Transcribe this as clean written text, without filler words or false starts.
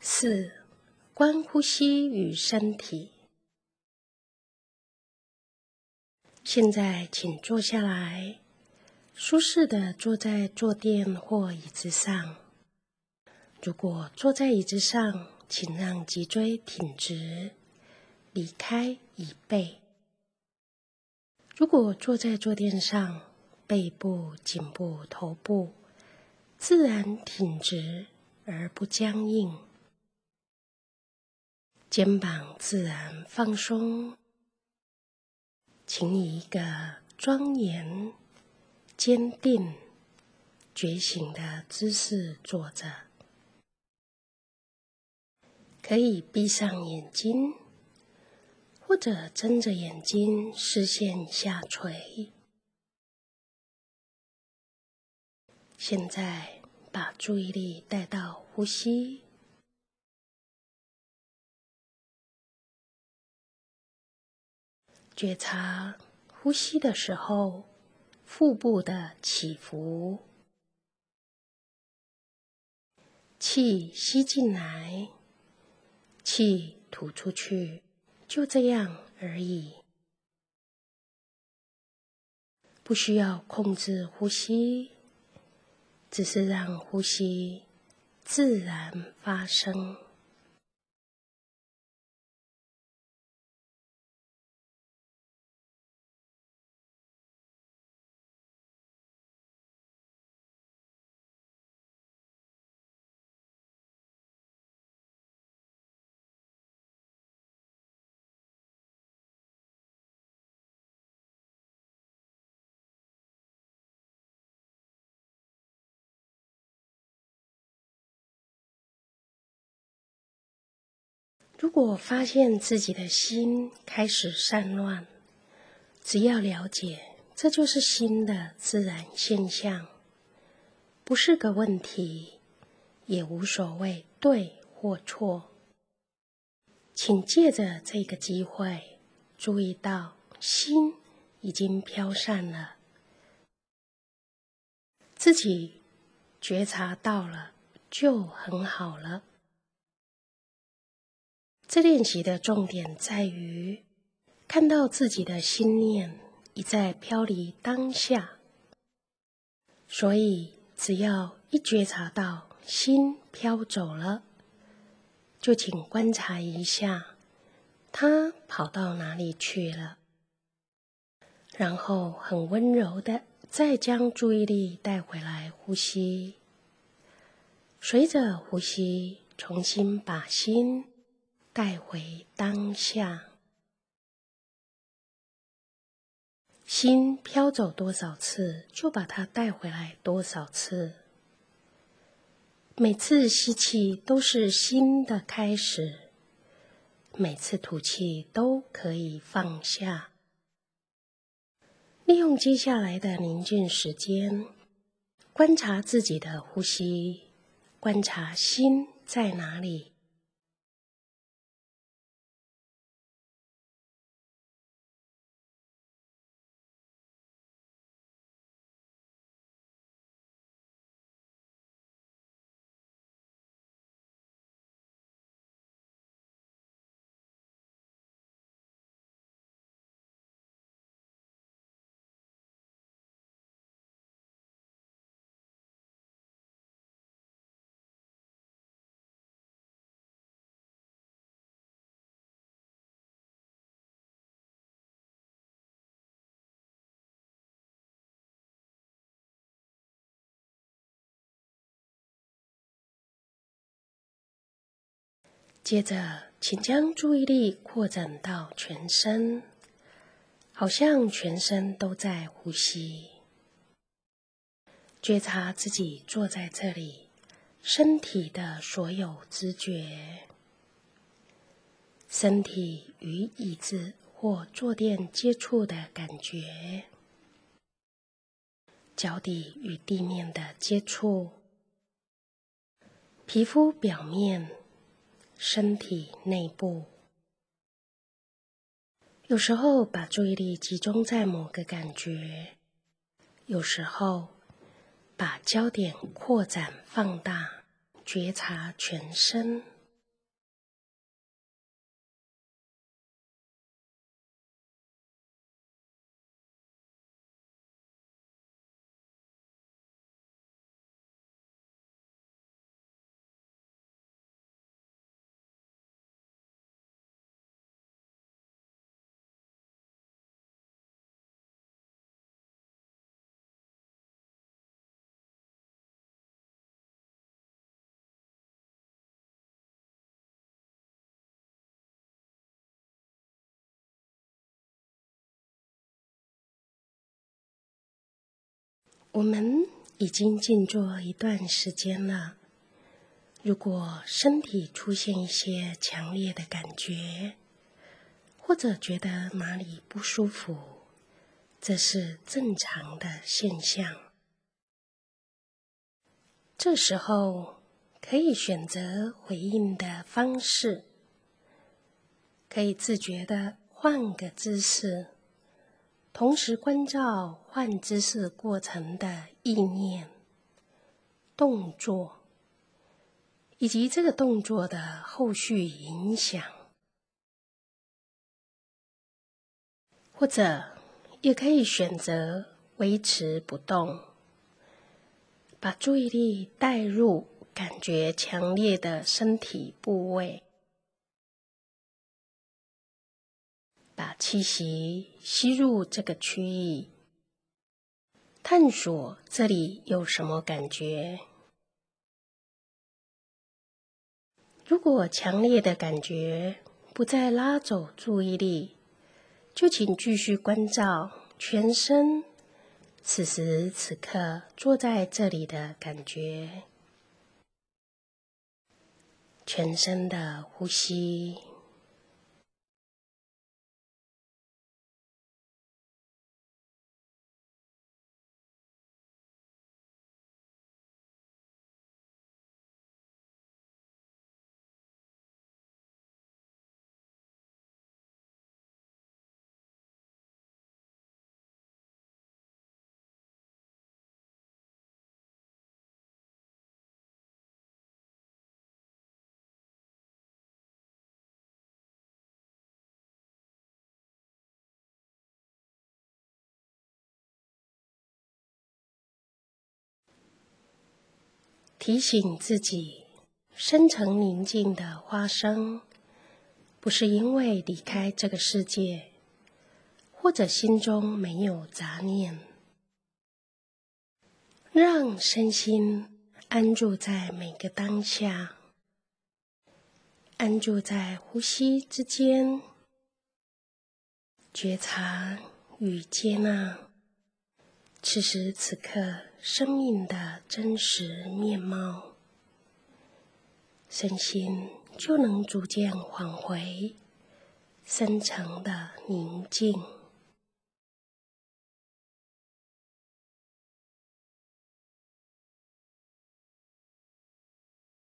4. 观呼吸与身体。现在请坐下来，舒适的坐在坐垫或椅子上。如果坐在椅子上，请让脊椎挺直，离开椅背。如果坐在坐垫上，背部、颈部、头部自然挺直而不僵硬，肩膀自然放松。请以一个庄严、坚定、觉醒的姿势坐着。可以闭上眼睛，或者睁着眼睛，视线下垂。现在把注意力带到呼吸，觉察呼吸的时候腹部的起伏，气吸进来，气吐出去，就这样而已。不需要控制呼吸，只是让呼吸自然发生。如果发现自己的心开始散乱，只要了解这就是心的自然现象，不是个问题，也无所谓对或错。请借着这个机会，注意到心已经飘散了，自己觉察到了就很好了。这练习的重点在于看到自己的心念已在飘离当下，所以只要一觉察到心飘走了，就请观察一下它跑到哪里去了，然后很温柔的再将注意力带回来呼吸，随着呼吸重新把心带回当下。心飘走多少次，就把它带回来多少次。每次吸气都是新的开始，每次吐气都可以放下。利用接下来的宁静时间，观察自己的呼吸，观察心在哪里。接着，请将注意力扩展到全身，好像全身都在呼吸。觉察自己坐在这里，身体的所有知觉，身体与椅子或坐垫接触的感觉，脚底与地面的接触，皮肤表面，身体内部。有时候把注意力集中在某个感觉，有时候把焦点扩展放大，觉察全身。 我们已经静坐一段时间了，如果身体出现一些强烈的感觉，或者觉得哪里不舒服，这是正常的现象。这时候可以选择回应的方式，可以自觉地换个姿势，同时关照换姿势过程的意念、动作，以及这个动作的后续影响。或者也可以选择维持不动，把注意力带入感觉强烈的身体部位，把气息吸入这个区域，探索这里有什么感觉。如果强烈的感觉不再拉走注意力，就请继续关照全身此时此刻坐在这里的感觉，全身的呼吸。提醒自己，深层宁静的发生，不是因为离开这个世界，或者心中没有杂念。让身心安住在每个当下，安住在呼吸之间，觉察与接纳此时此刻生命的真实面貌，身心就能逐渐返回深层的宁静。